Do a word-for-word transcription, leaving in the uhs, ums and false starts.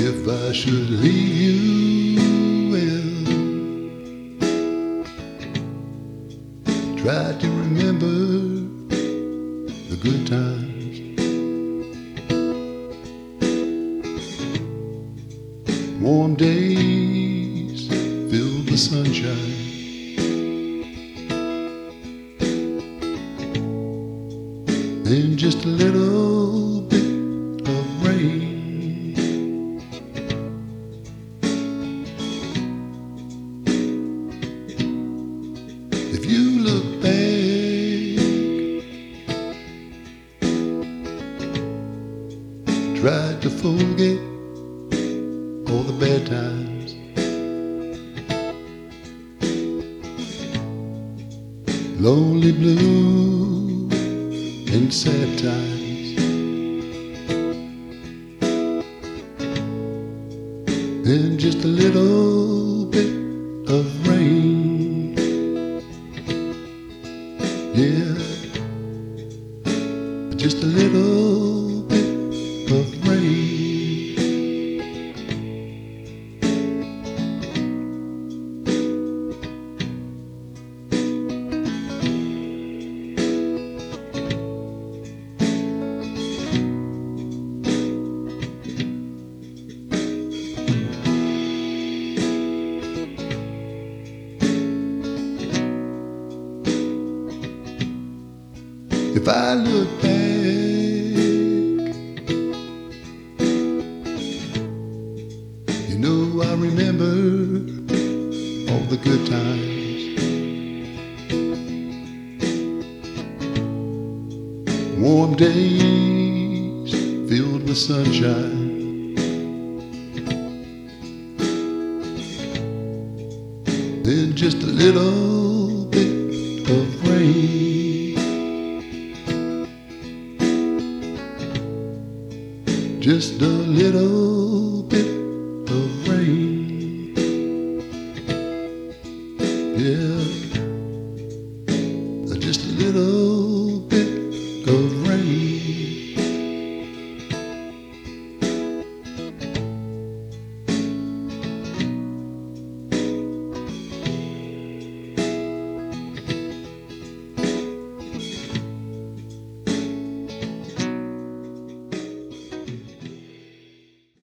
If I should leave you, well, try to remember the good times. Warm days filled with sunshine, and just a little bit of rain. If you look back, try to forget all the bad times, lonely, blue, and sad times, and just a little bit of rain. Yeah, just a little bit of rain. If I look back, you know I remember all the good times. Warm days filled with sunshine, then just a little bit of rain. Just a little bit of